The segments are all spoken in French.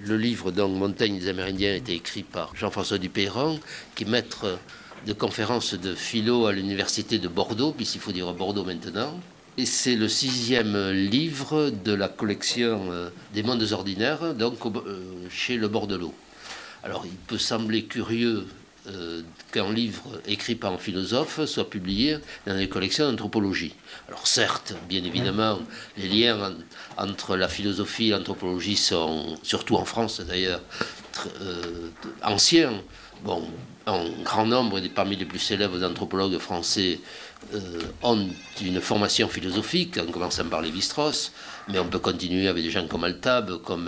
Le livre donc Montaigne des Amérindiens a été écrit par Jean-François Dupeyran, qui est maître de conférences de philo à l'université de Bordeaux, puisqu'il faut dire Bordeaux maintenant. Et c'est le 6e livre de la collection des mondes ordinaires, donc chez Le Bordelot. Alors il peut sembler curieux qu'un livre écrit par un philosophe soit publié dans les collections d'anthropologie. Alors certes, bien évidemment, les liens entre la philosophie et l'anthropologie sont, surtout en France d'ailleurs, anciens. Bon, un grand nombre, parmi les plus célèbres anthropologues français, ont une formation philosophique, en commençant par Lévi-Strauss, mais on peut continuer avec des gens comme Altab, comme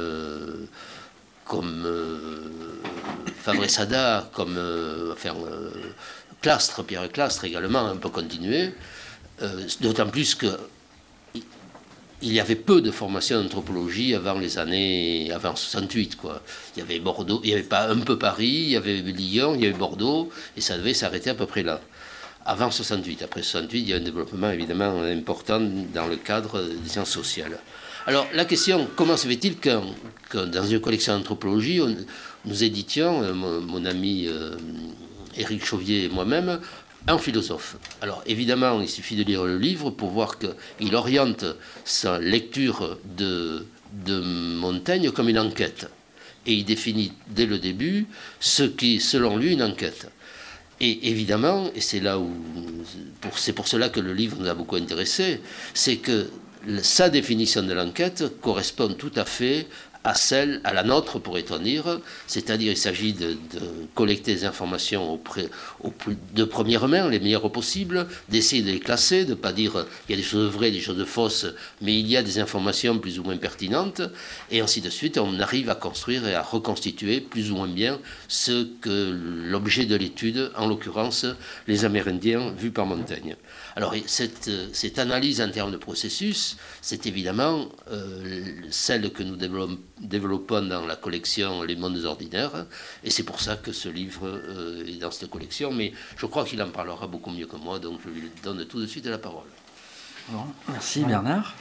Fabre-Sada, comme Clastres, Pierre Clastres également, on peut continuer, d'autant plus que il y avait peu de formation d'anthropologie avant 68, quoi. Il y avait Bordeaux, il n'y avait pas un peu Paris, il y avait Lyon, il y avait Bordeaux, et ça devait s'arrêter à peu près là. Avant 68. Après 68, il y a un développement évidemment important dans le cadre des sciences sociales. Alors la question, comment se fait-il que dans une collection d'anthropologie, nous éditions, mon ami Éric Chauvier et moi-même, un philosophe. Alors évidemment, il suffit de lire le livre pour voir qu'il oriente sa lecture de Montaigne comme une enquête. Et il définit dès le début ce qui est selon lui une enquête. Et évidemment, et c'est là où c'est pour cela que le livre nous a beaucoup intéressés, c'est que sa définition de l'enquête correspond tout à fait à la nôtre, pourrait-on dire, c'est-à-dire il s'agit de collecter des informations de première main, les meilleures possibles, d'essayer de les classer, de ne pas dire qu'il y a des choses vraies, des choses fausses, mais il y a des informations plus ou moins pertinentes, et ainsi de suite, on arrive à construire et à reconstituer plus ou moins bien ce que l'objet de l'étude, en l'occurrence les Amérindiens vus par Montaigne. Alors cette analyse en termes de processus, c'est évidemment celle que nous développons dans la collection Les mondes ordinaires, et c'est pour ça que ce livre est dans cette collection, mais je crois qu'il en parlera beaucoup mieux que moi, donc je lui donne tout de suite la parole. Bon, merci Bernard.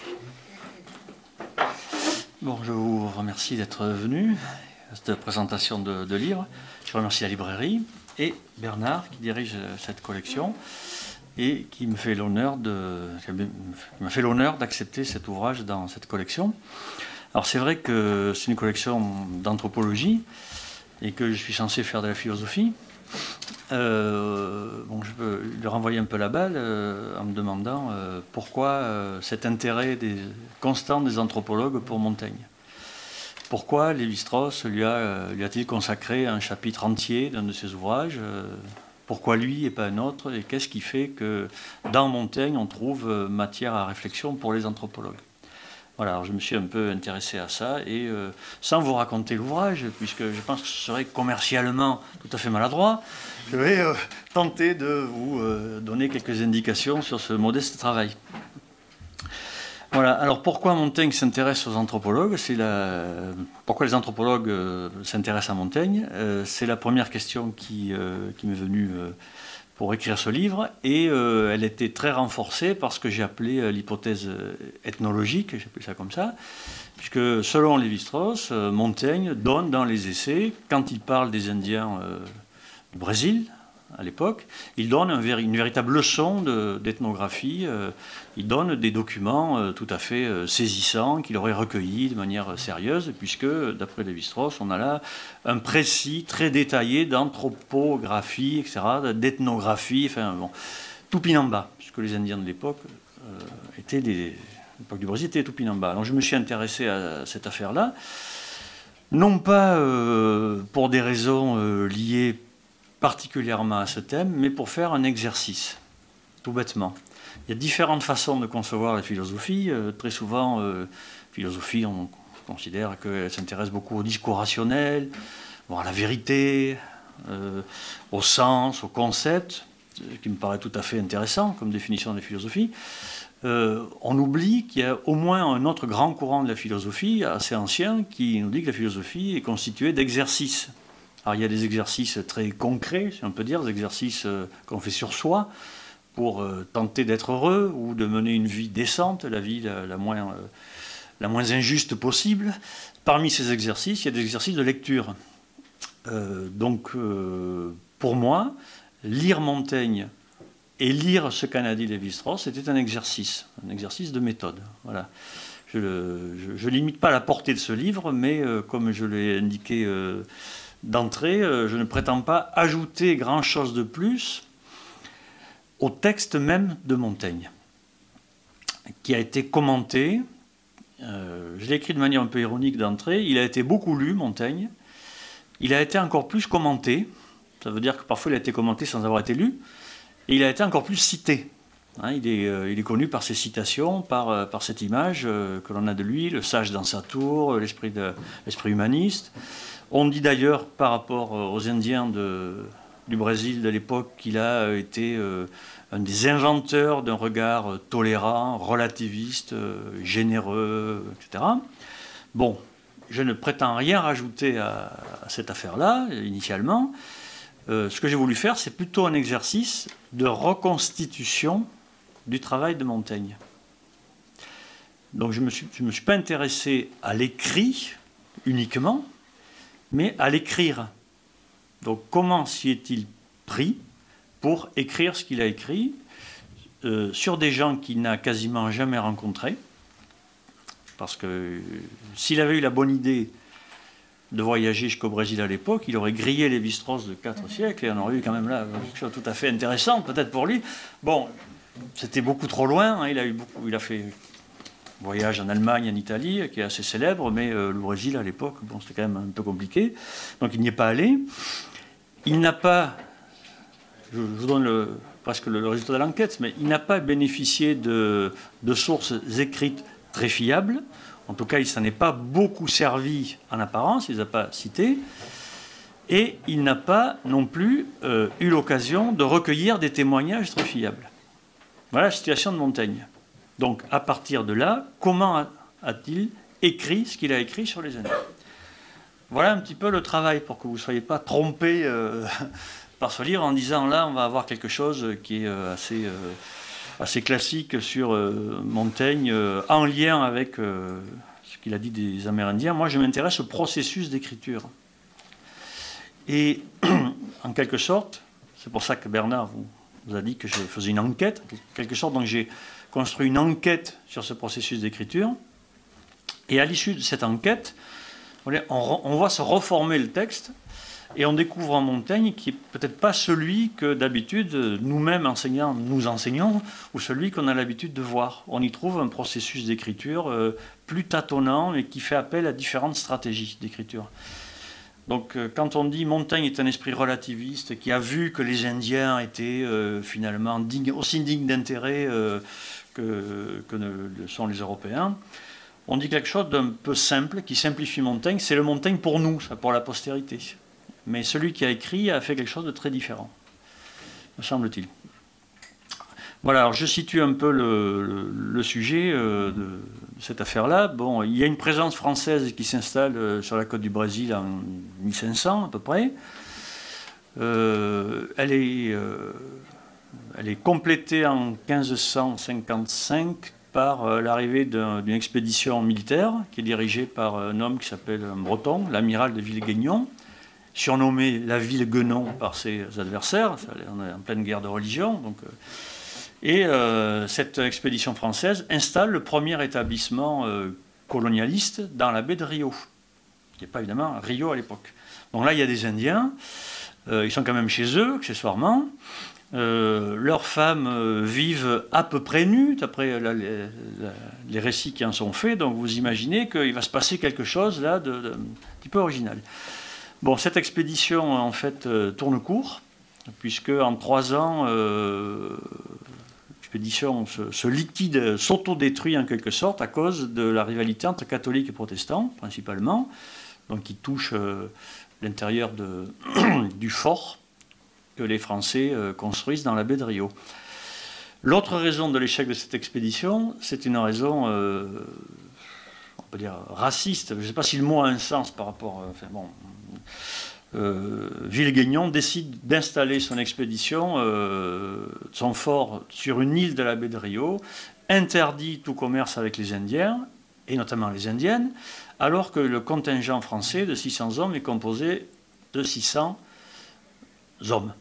Bon, je vous remercie d'être venu à cette présentation de livres. Je remercie la librairie et Bernard qui dirige cette collection et qui m'a fait l'honneur d'accepter cet ouvrage dans cette collection. Alors c'est vrai que c'est une collection d'anthropologie et que je suis censé faire de la philosophie. Je peux lui renvoyer un peu la balle en me demandant pourquoi cet intérêt constant des anthropologues pour Montaigne. Pourquoi Lévi-Strauss lui a-t-il consacré un chapitre entier d'un de ses ouvrages pourquoi lui et pas un autre? Et qu'est-ce qui fait que dans Montaigne, on trouve matière à réflexion pour les anthropologues? Voilà, alors je me suis un peu intéressé à ça, et sans vous raconter l'ouvrage, puisque je pense que ce serait commercialement tout à fait maladroit, je vais tenter de vous donner quelques indications sur ce modeste travail. Voilà, alors pourquoi Montaigne s'intéresse aux anthropologues? Pourquoi les anthropologues s'intéressent à Montaigne? C'est la première question qui m'est venue pour écrire ce livre, et elle était très renforcée par ce que j'ai appelé l'hypothèse ethnologique, j'ai appelé ça comme ça, puisque selon Lévi-Strauss, Montaigne donne dans les essais, quand il parle des Indiens du Brésil, à l'époque, il donne une véritable leçon d'ethnographie, il donne des documents tout à fait saisissants qu'il aurait recueillis de manière sérieuse, puisque, d'après Lévi-Strauss, on a là un précis très détaillé d'anthropographie, etc., d'ethnographie, enfin bon, Tupinamba, puisque les Indiens de l'époque l'époque du Brésil était Tupinamba. Donc je me suis intéressé à cette affaire-là, non pas pour des raisons liées particulièrement à ce thème, mais pour faire un exercice, tout bêtement. Il y a différentes façons de concevoir la philosophie. Très souvent, philosophie, on considère qu'elle s'intéresse beaucoup au discours rationnel, à la vérité, au sens, au concept, ce qui me paraît tout à fait intéressant comme définition de la philosophie. On oublie qu'il y a au moins un autre grand courant de la philosophie, assez ancien, qui nous dit que la philosophie est constituée d'exercices. Alors il y a des exercices très concrets, si on peut dire, des exercices qu'on fait sur soi pour tenter d'être heureux ou de mener une vie décente, la vie la la moins injuste possible. Parmi ces exercices, il y a des exercices de lecture. Pour moi, lire Montaigne et lire ce qu'a dit Lévi-Strauss, c'était un exercice de méthode. Voilà. Je ne limite pas la portée de ce livre, mais comme je l'ai indiqué d'entrée, je ne prétends pas ajouter grand-chose de plus au texte même de Montaigne, qui a été commenté. Je l'ai écrit de manière un peu ironique d'entrée. Il a été beaucoup lu, Montaigne. Il a été encore plus commenté. Ça veut dire que parfois il a été commenté sans avoir été lu. Et il a été encore plus cité. Il est connu par ses citations, par cette image que l'on a de lui, le sage dans sa tour, l'esprit humaniste. On dit d'ailleurs par rapport aux Indiens du Brésil de l'époque qu'il a été un des inventeurs d'un regard tolérant, relativiste, généreux, etc. Bon, je ne prétends rien rajouter à cette affaire-là, initialement. Ce que j'ai voulu faire, c'est plutôt un exercice de reconstitution du travail de Montaigne. Donc je ne me suis pas intéressé à l'écrit uniquement, mais à l'écrire. Donc comment s'y est-il pris pour écrire ce qu'il a écrit sur des gens qu'il n'a quasiment jamais rencontrés? Parce que s'il avait eu la bonne idée de voyager jusqu'au Brésil à l'époque, il aurait grillé Lévi-Strauss de 4 siècles et on aurait eu quand même là quelque chose de tout à fait intéressant, peut-être pour lui. Bon, c'était beaucoup trop loin, il a fait un voyage en Allemagne, en Italie, qui est assez célèbre, mais le Brésil à l'époque, bon, c'était quand même un peu compliqué, donc il n'y est pas allé. Il n'a pas, je vous donne presque le résultat de l'enquête, mais il n'a pas bénéficié de sources écrites très fiables. En tout cas, il ne s'en est pas beaucoup servi en apparence, il ne les a pas citées. Et il n'a pas non plus eu l'occasion de recueillir des témoignages très fiables. Voilà la situation de Montaigne. Donc, à partir de là, comment a-t-il écrit ce qu'il a écrit sur les Indiens? Voilà un petit peu le travail pour que vous ne soyez pas trompés par ce livre en disant là, on va avoir quelque chose qui est assez classique sur Montaigne, en lien avec ce qu'il a dit des Amérindiens. Moi, je m'intéresse au processus d'écriture. Et en quelque sorte, c'est pour ça que Bernard vous a dit que je faisais une enquête, en quelque sorte, donc j'ai construit une enquête sur ce processus d'écriture. Et à l'issue de cette enquête, on va se reformer le texte et on découvre un Montaigne qui n'est peut-être pas celui que d'habitude nous-mêmes enseignants nous enseignons ou celui qu'on a l'habitude de voir. On y trouve un processus d'écriture plus tâtonnant et qui fait appel à différentes stratégies d'écriture. Donc quand on dit Montaigne est un esprit relativiste qui a vu que les Indiens étaient finalement aussi dignes d'intérêt que le sont les Européens, on dit quelque chose d'un peu simple qui simplifie Montaigne. C'est le Montaigne pour nous, ça, pour la postérité. Mais celui qui a écrit a fait quelque chose de très différent, me semble-t-il. Voilà, alors je situe un peu le sujet de cette affaire-là. Bon, il y a une présence française qui s'installe sur la côte du Brésil en 1500 à peu près. Elle est complétée en 1555 par l'arrivée d'une expédition militaire qui est dirigée par un homme qui s'appelle Breton, l'amiral de Villeguignon, surnommé la Ville-Guenon par ses adversaires. On est en pleine guerre de religion. Et cette expédition française installe le premier établissement colonialiste dans la baie de Rio, qui n'est pas évidemment Rio à l'époque. Donc là, il y a des Indiens, ils sont quand même chez eux, accessoirement. Leurs femmes vivent à peu près nues, d'après les récits qui en sont faits. Donc vous imaginez qu'il va se passer quelque chose là de un petit peu original. Bon, cette expédition, en fait, tourne court, puisque en 3 ans, l'expédition se liquide, s'autodétruit en quelque sorte, à cause de la rivalité entre catholiques et protestants, principalement, donc qui touche l'intérieur du fort que les Français construisent dans la baie de Rio. L'autre raison de l'échec de cette expédition, c'est une raison, on peut dire, raciste. Je ne sais pas si le mot a un sens par rapport... Villeguignon décide d'installer son expédition, son fort, sur une île de la baie de Rio, interdit tout commerce avec les Indiens et notamment les Indiennes, alors que le contingent français de 600 hommes est composé de 600 hommes.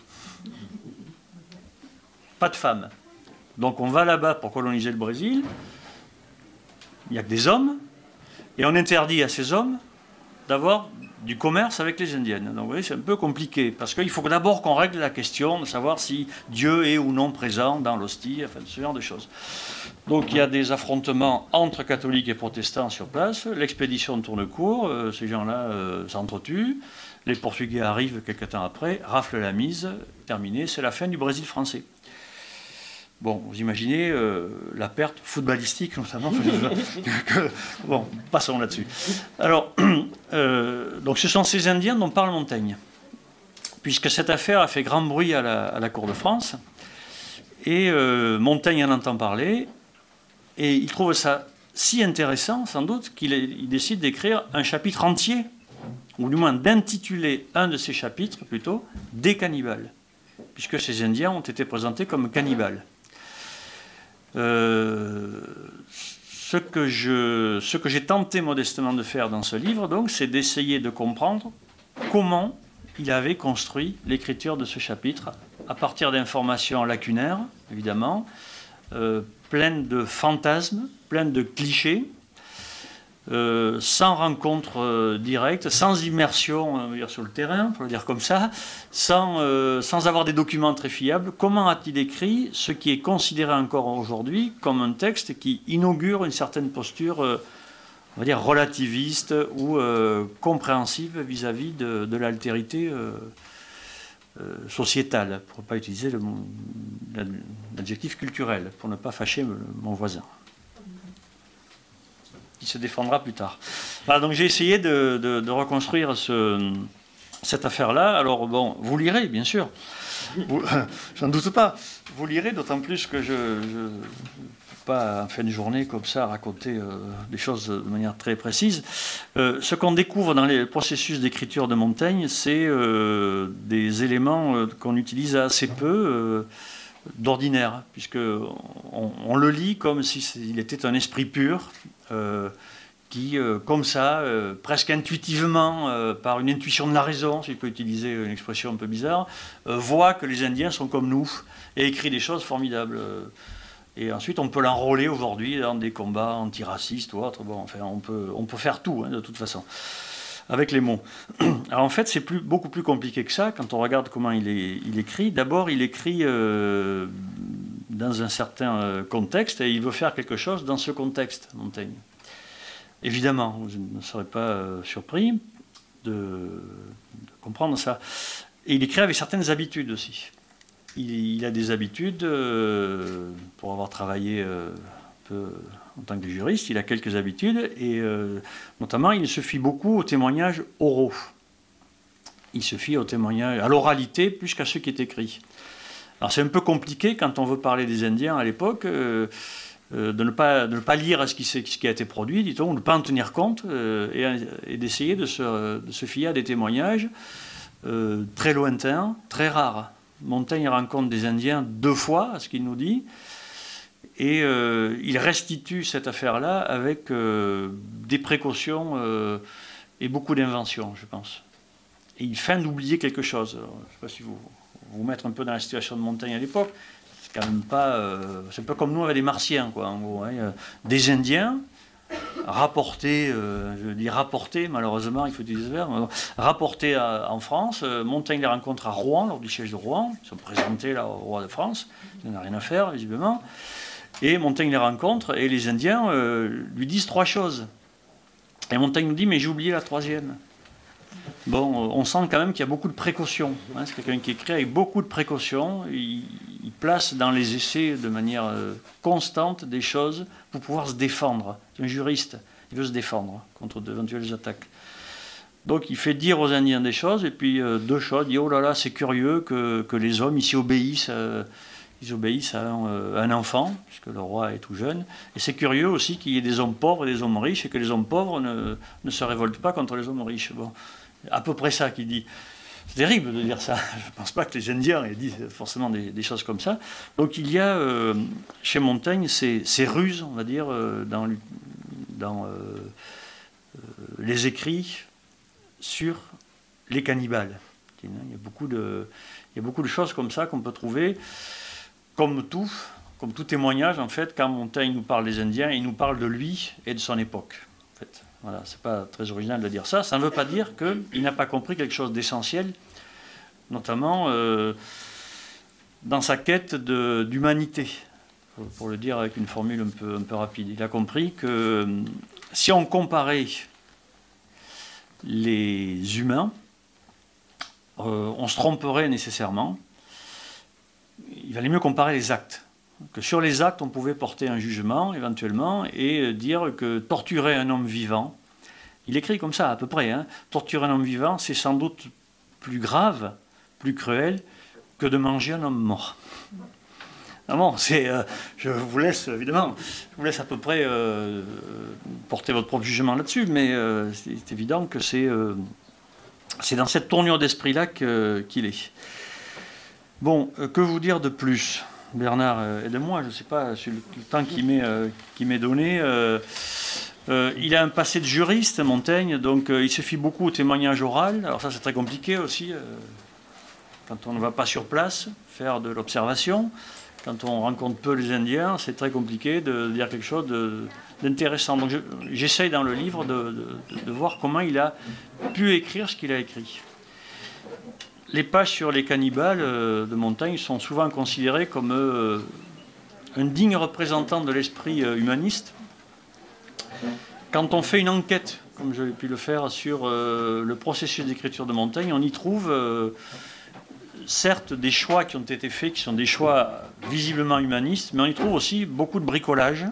Pas de femmes. Donc on va là-bas pour coloniser le Brésil, il n'y a que des hommes, et on interdit à ces hommes d'avoir du commerce avec les Indiennes. Donc vous voyez, c'est un peu compliqué, parce qu'il faut d'abord qu'on règle la question de savoir si Dieu est ou non présent dans l'hostie, enfin ce genre de choses. Donc il y a des affrontements entre catholiques et protestants sur place, l'expédition tourne court, ces gens-là s'entretuent, les Portugais arrivent quelques temps après, raflent la mise, terminé, c'est la fin du Brésil français. Bon, vous imaginez la perte footballistique, notamment. Bon, passons là-dessus. Alors, donc ce sont ces Indiens dont parle Montaigne, puisque cette affaire a fait grand bruit à la cour de France, et Montaigne en entend parler, et il trouve ça si intéressant, sans doute, qu'il décide d'écrire un chapitre entier, ou du moins d'intituler un de ces chapitres, plutôt, « Des cannibales », puisque ces Indiens ont été présentés comme cannibales. Ce que j'ai tenté modestement de faire dans ce livre, donc, c'est d'essayer de comprendre comment il avait construit l'écriture de ce chapitre, à partir d'informations lacunaires, évidemment, pleines de fantasmes, pleines de clichés, sans rencontre directe, sans immersion sur le terrain, pour le dire comme ça, sans avoir des documents très fiables. Comment a-t-il écrit ce qui est considéré encore aujourd'hui comme un texte qui inaugure une certaine posture, on va dire, relativiste ou compréhensive vis-à-vis de l'altérité sociétale, pour ne pas utiliser l'adjectif culturel, pour ne pas fâcher mon voisin, qui se défendra plus tard. Voilà, donc j'ai essayé de reconstruire cette affaire-là. Alors bon, vous lirez, bien sûr. J'en doute pas. Vous lirez, d'autant plus que je ne peux pas, en fin de journée, comme ça, raconter des choses de manière très précise. Ce qu'on découvre dans les processus d'écriture de Montaigne, c'est des éléments qu'on utilise assez peu, d'ordinaire, puisqu'on le lit comme s'il était un esprit pur, qui, comme ça, presque intuitivement, par une intuition de la raison, si je peux utiliser une expression un peu bizarre, voit que les Indiens sont comme nous et écrit des choses formidables. Et ensuite, on peut l'enrôler aujourd'hui dans des combats antiracistes ou autres. Bon, enfin, on peut faire tout, hein, de toute façon, avec les mots. Alors en fait, c'est beaucoup plus compliqué que ça quand on regarde comment il écrit. D'abord, il écrit dans un certain contexte, et il veut faire quelque chose dans ce contexte, Montaigne. Évidemment, vous ne serez pas surpris de comprendre ça. Et il écrit avec certaines habitudes aussi. Il a des habitudes, pour avoir travaillé un peu en tant que juriste, il a quelques habitudes, et notamment, il se fie beaucoup aux témoignages oraux. Il se fie aux témoignages, à l'oralité, plus qu'à ce qui est écrit. Alors c'est un peu compliqué quand on veut parler des Indiens à l'époque, de ne pas lire ce qui a été produit, dit-on, de ne pas en tenir compte, et d'essayer de se fier à des témoignages très lointains, très rares. Montaigne rencontre des Indiens 2 fois, à ce qu'il nous dit, et il restitue cette affaire-là avec des précautions et beaucoup d'inventions, je pense. Et il feint d'oublier quelque chose. Alors, je ne sais pas si vous mettre un peu dans la situation de Montaigne à l'époque. C'est quand même pas... c'est pas comme nous avec les Martiens, quoi, en gros. Hein. Des Indiens rapportés, je dis rapportés, malheureusement, il faut utiliser ce verbe, rapportés en France. Montaigne les rencontre à Rouen, lors du siège de Rouen. Ils sont présentés là au roi de France. Il n'en a rien à faire, visiblement. Et Montaigne les rencontre, et les Indiens lui disent 3 choses. Et Montaigne nous dit, mais j'ai oublié la 3e. Bon, on sent quand même qu'il y a beaucoup de précautions. Hein. C'est quelqu'un qui écrit avec beaucoup de précautions. Il place dans les essais de manière constante des choses pour pouvoir se défendre. C'est un juriste, il veut se défendre contre d'éventuelles attaques. Donc il fait dire aux Indiens des choses, et puis 2 choses. Il dit, oh là là, c'est curieux que les hommes ici obéissent. Ils obéissent à un enfant, puisque le roi est tout jeune. Et c'est curieux aussi qu'il y ait des hommes pauvres et des hommes riches, et que les hommes pauvres ne se révoltent pas contre les hommes riches. Bon, à peu près ça qu'il dit. C'est terrible de dire ça. Je ne pense pas que les Indiens aient dit forcément des choses comme ça. Donc il y a chez Montaigne ces ruses, on va dire, dans dans les écrits sur les cannibales. Il y a beaucoup de choses comme ça qu'on peut trouver, comme tout témoignage, en fait, quand Montaigne nous parle des Indiens, il nous parle de lui et de son époque. En fait. Voilà, c'est pas très original de dire ça. Ça ne veut pas dire qu'il n'a pas compris quelque chose d'essentiel, notamment dans sa quête d'humanité, pour le dire avec une formule un peu rapide. Il a compris que si on comparait les humains, on se tromperait nécessairement. Il valait mieux comparer les actes. Que sur les actes, on pouvait porter un jugement, éventuellement, et dire que torturer un homme vivant, il écrit comme ça, à peu près, torturer un homme vivant, c'est sans doute plus grave, plus cruel, que de manger un homme mort. Ah bon, je vous laisse, évidemment, à peu près porter votre propre jugement là-dessus, mais c'est évident que c'est dans cette tournure d'esprit-là qu'il est. Bon, que vous dire de plus ? Bernard, aide-moi, je ne sais pas, sur le temps qui m'est donné. Il a un passé de juriste, Montaigne, donc il se fie beaucoup au témoignage oral. Alors ça, c'est très compliqué aussi, quand on ne va pas sur place, faire de l'observation. Quand on rencontre peu les Indiens, c'est très compliqué de dire quelque chose d'intéressant. Donc j'essaye dans le livre de voir comment il a pu écrire ce qu'il a écrit. Les pages sur les cannibales de Montaigne sont souvent considérées comme un digne représentant de l'esprit humaniste. Quand on fait une enquête, comme j'ai pu le faire sur le processus d'écriture de Montaigne, on y trouve certes des choix qui ont été faits, qui sont des choix visiblement humanistes, mais on y trouve aussi beaucoup de bricolage,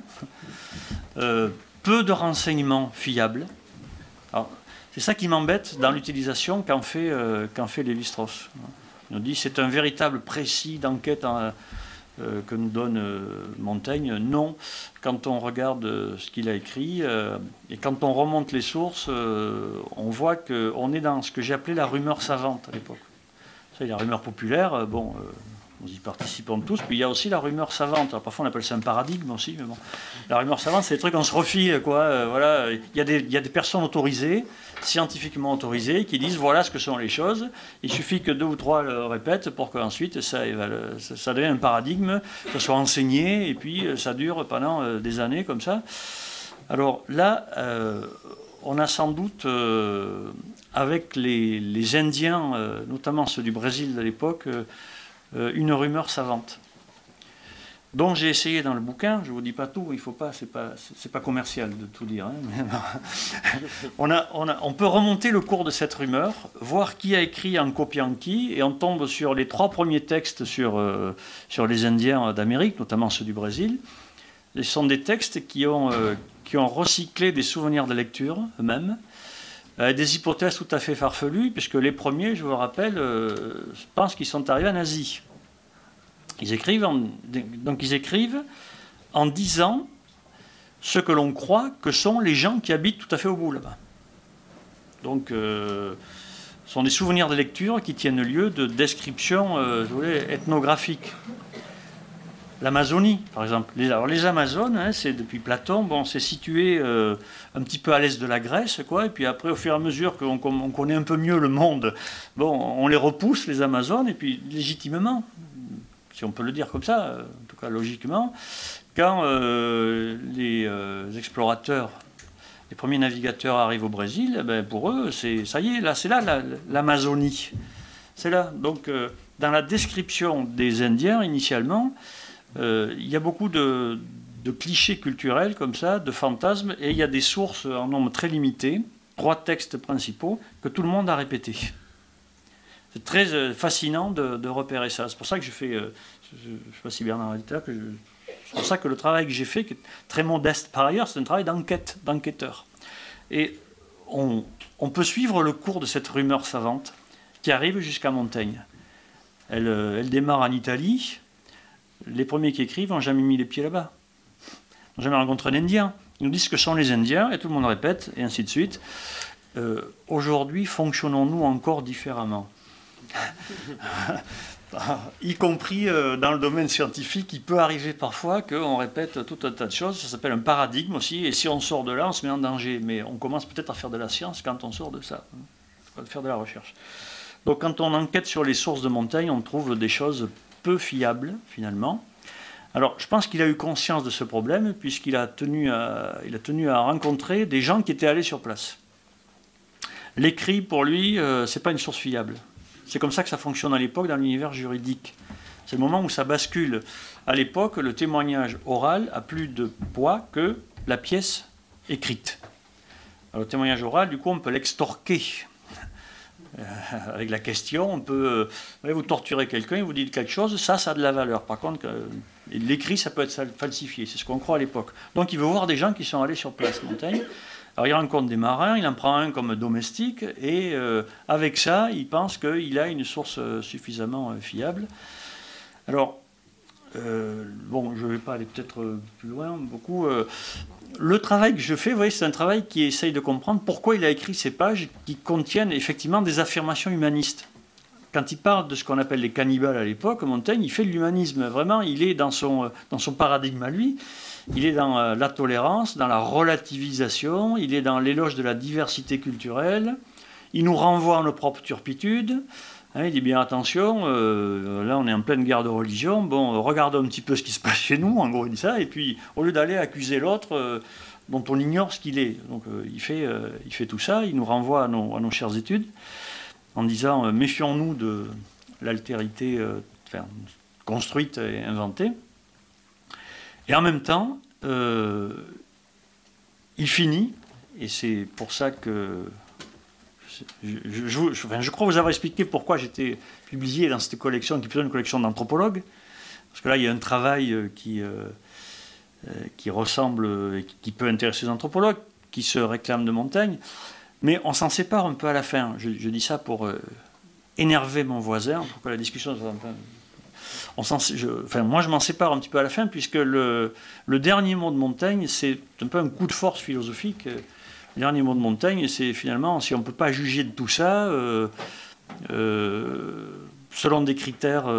peu de renseignements fiables. Alors, c'est ça qui m'embête dans l'utilisation qu'en fait Lévi-Strauss. Il nous dit que c'est un véritable précis d'enquête que nous donne Montaigne. Non, quand on regarde ce qu'il a écrit et quand on remonte les sources, on voit qu'on est dans ce que j'ai appelé la rumeur savante à l'époque. Ça, la rumeur populaire, nous y participons tous, puis il y a aussi la rumeur savante. Alors, parfois on appelle ça un paradigme aussi, mais bon. La rumeur savante, c'est des trucs qu'on se refile, quoi. Voilà. Il y a des personnes autorisées, scientifiquement autorisées, qui disent voilà ce que sont les choses. Il suffit que 2 ou 3 le répètent pour qu'ensuite ça devienne un paradigme, que ça soit enseigné, et puis ça dure pendant des années comme ça. Alors là, on a sans doute, avec les Indiens, notamment ceux du Brésil de l'époque, une rumeur savante, dont j'ai essayé dans le bouquin, je ne vous dis pas tout, il faut pas, c'est pas commercial de tout dire, mais on peut remonter le cours de cette rumeur, voir qui a écrit en copiant qui, et on tombe sur les 3 premiers textes sur les Indiens d'Amérique, notamment ceux du Brésil. Ce sont des textes qui ont recyclé des souvenirs de lecture eux-mêmes, des hypothèses tout à fait farfelues, puisque les premiers, je vous le rappelle, je pense qu'ils sont arrivés en Asie. Ils écrivent en disant ce que l'on croit que sont les gens qui habitent tout à fait au bout là-bas. Donc, ce sont des souvenirs de lecture qui tiennent lieu de descriptions ethnographiques. L'Amazonie, par exemple. Les Amazones, c'est depuis Platon, c'est situé un petit peu à l'est de la Grèce, quoi. Et puis après, au fur et à mesure qu'on connaît un peu mieux le monde, on les repousse, les Amazones, et puis légitimement, si on peut le dire comme ça, en tout cas logiquement, quand les explorateurs, les premiers navigateurs arrivent au Brésil, pour eux, ça y est, là, c'est là l'Amazonie. C'est là. Donc, dans la description des Indiens, initialement, il y a beaucoup de clichés culturels comme ça, de fantasmes, et il y a des sources en nombre très limité, 3 textes principaux, que tout le monde a répétés. C'est très fascinant de repérer ça. C'est pour ça que je fais, je ne sais pas si Bernard a dit là, c'est pour ça que le travail que j'ai fait, qui est très modeste par ailleurs, c'est un travail d'enquêteur. Et on peut suivre le cours de cette rumeur savante qui arrive jusqu'à Montaigne. Elle démarre en Italie. Les premiers qui écrivent n'ont jamais mis les pieds là-bas. N'ont jamais rencontré d'Indiens. Ils nous disent ce que sont les Indiens, et tout le monde répète, et ainsi de suite. Aujourd'hui, fonctionnons-nous encore différemment ? y compris dans le domaine scientifique, il peut arriver parfois qu'on répète tout un tas de choses. Ça s'appelle un paradigme aussi. Et si on sort de là, on se met en danger. Mais on commence peut-être à faire de la science quand on sort de ça, à faire de la recherche. Donc quand on enquête sur les sources de Montaigne, on trouve des choses peu fiables, finalement. Alors, je pense qu'il a eu conscience de ce problème, puisqu'il a tenu à rencontrer des gens qui étaient allés sur place. L'écrit, pour lui, ce n'est pas une source fiable. C'est comme ça que ça fonctionne à l'époque dans l'univers juridique. C'est le moment où ça bascule. À l'époque, le témoignage oral a plus de poids que la pièce écrite. Alors, le témoignage oral, du coup, on peut l'extorquer. Avec la question, on peut... vous torturez quelqu'un, vous dites quelque chose, ça a de la valeur. Par contre, l'écrit, ça peut être falsifié. C'est ce qu'on croit à l'époque. Donc, il veut voir des gens qui sont allés sur place, Montaigne. Alors, il rencontre des marins, il en prend un comme domestique, et avec ça, il pense qu'il a une source suffisamment fiable. Alors, je ne vais pas aller peut-être plus loin, beaucoup. Le travail que je fais, vous voyez, c'est un travail qui essaye de comprendre pourquoi il a écrit ces pages qui contiennent effectivement des affirmations humanistes. Quand il parle de ce qu'on appelle les cannibales à l'époque, Montaigne, il fait de l'humanisme. Vraiment, il est dans son paradigme à lui. Il est dans la tolérance, dans la relativisation, il est dans l'éloge de la diversité culturelle. Il nous renvoie à nos propres turpitudes. Il dit bien attention, là on est en pleine guerre de religion, bon, regardons un petit peu ce qui se passe chez nous, en gros il dit ça, et puis au lieu d'aller accuser l'autre dont on ignore ce qu'il est. Donc il fait tout ça, il nous renvoie à nos chères études, en disant méfions-nous de l'altérité construite et inventée. Et en même temps, il finit, et c'est pour ça que je crois vous avoir expliqué pourquoi j'étais publié dans cette collection, qui est plutôt une collection d'anthropologues, parce que là, il y a un travail qui ressemble, et qui peut intéresser les anthropologues, qui se réclament de Montaigne, mais on s'en sépare un peu à la fin. Je dis ça pour énerver mon voisin, pour que la discussion soit un peu... moi, je m'en sépare un petit peu à la fin, puisque le dernier mot de Montaigne, c'est un peu un coup de force philosophique. Le dernier mot de Montaigne, c'est finalement, si on ne peut pas juger de tout ça, selon des critères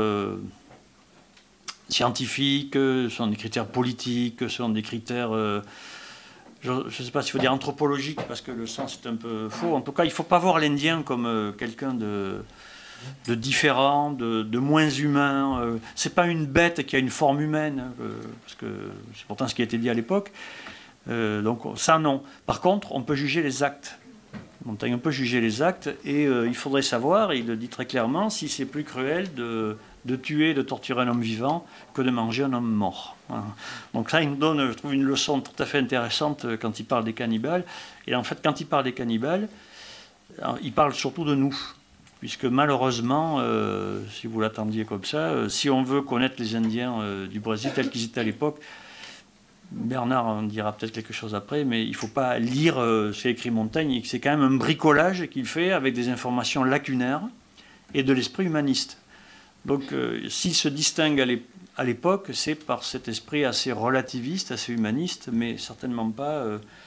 scientifiques, selon des critères politiques, selon des critères, je ne sais pas s'il faut dire anthropologiques, parce que le sens est un peu faux. En tout cas, il ne faut pas voir l'Indien comme quelqu'un de différent, de moins humain. C'est pas une bête qui a une forme humaine, parce que c'est pourtant ce qui a été dit à l'époque. Donc ça, non. Par contre, on peut juger les actes. Montaigne, on peut juger les actes, et il faudrait savoir, et il le dit très clairement, si c'est plus cruel de tuer, de torturer un homme vivant que de manger un homme mort. Voilà. Donc ça, il nous donne, je trouve, une leçon tout à fait intéressante quand il parle des cannibales. Et en fait, quand il parle des cannibales, il parle surtout de nous. Puisque malheureusement, si vous l'attendiez comme ça, si on veut connaître les Indiens du Brésil tels qu'ils étaient à l'époque, Bernard en dira peut-être quelque chose après, mais il ne faut pas lire ce qu'a écrit Montaigne, c'est quand même un bricolage qu'il fait avec des informations lacunaires et de l'esprit humaniste. Donc s'il se distingue à l'époque, c'est par cet esprit assez relativiste, assez humaniste, mais certainement pas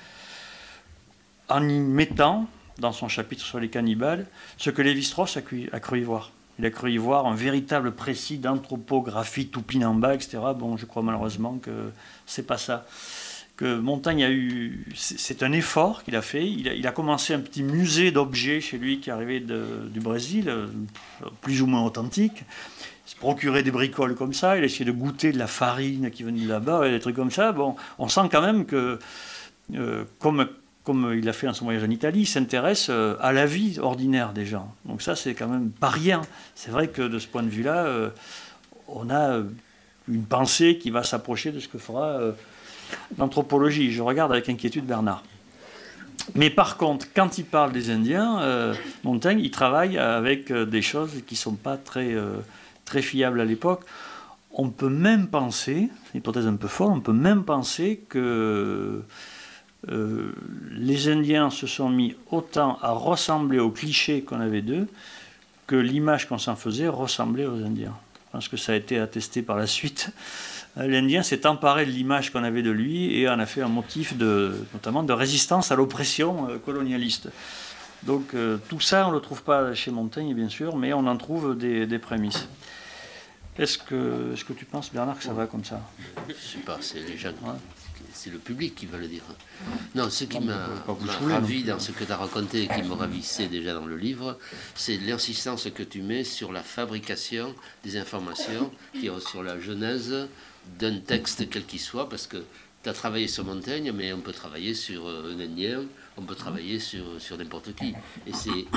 en y mettant, dans son chapitre sur les cannibales, ce que Lévi-Strauss a cru y voir. Il a cru y voir un véritable précis d'anthropographie Tupinamba, etc. Bon, je crois malheureusement que c'est pas ça. Que Montaigne a eu... C'est un effort qu'il a fait. Il a commencé un petit musée d'objets chez lui qui arrivait du Brésil, plus ou moins authentique. Il se procurait des bricoles comme ça. Il a essayé de goûter de la farine qui venait de là-bas, et des trucs comme ça. Bon, on sent quand même que, comme il a fait dans son voyage en Italie, il s'intéresse à la vie ordinaire des gens. Donc ça, c'est quand même pas rien. C'est vrai que de ce point de vue-là, on a une pensée qui va s'approcher de ce que fera l'anthropologie. Je regarde avec inquiétude Bernard. Mais par contre, quand il parle des Indiens, Montaigne, il travaille avec des choses qui ne sont pas très, très fiables à l'époque. On peut même penser, c'est une hypothèse un peu folle, on peut même penser que... les Indiens se sont mis autant à ressembler aux clichés qu'on avait d'eux que l'image qu'on s'en faisait ressemblait aux Indiens. Je pense que ça a été attesté par la suite. L'Indien s'est emparé de l'image qu'on avait de lui et en a fait un motif notamment de résistance à l'oppression colonialiste. Donc tout ça, on ne le trouve pas chez Montaigne, bien sûr, mais on en trouve des prémices. Est-ce que tu penses, Bernard, que ça va comme ça? Je sais pas, c'est les gens, Ouais. c'est le public qui va le dire. Non, ce qui Non, mais m'a pas vous m'a saouler, ravi non. dans ce que tu as raconté et qui me ravissait déjà dans le livre, c'est l'insistance que tu mets sur la fabrication des informations, sur la genèse d'un texte quel qu'il soit, parce que tu as travaillé sur Montaigne, mais on peut travailler sur un Indien, on peut travailler sur n'importe qui. Et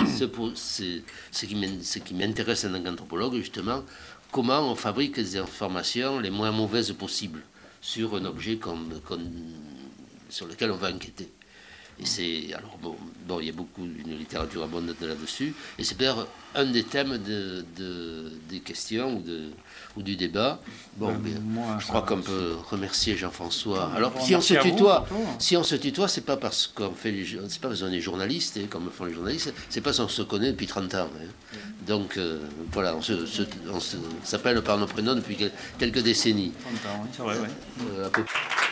ce qui m'intéresse en tant qu'anthropologue, justement, comment on fabrique des informations les moins mauvaises possibles sur un objet sur lequel on va enquêter. Et c'est alors bon, il y a une littérature abondante là-dessus, et c'est peut-être un des thèmes des questions ou du débat. Bon, moi, je crois qu'on peut remercier Jean-François. Alors, Bon, si on se merci à vous, tutoie, surtout. c'est pas parce qu'on fait, c'est pas parce qu'on est journaliste, comme font les journalistes, c'est parce qu'on se connaît depuis 30 ans. Hein. Donc voilà, on s'appelle par nos prénoms depuis quelques décennies. 30 ans, oui, c'est vrai, oui. À peu près.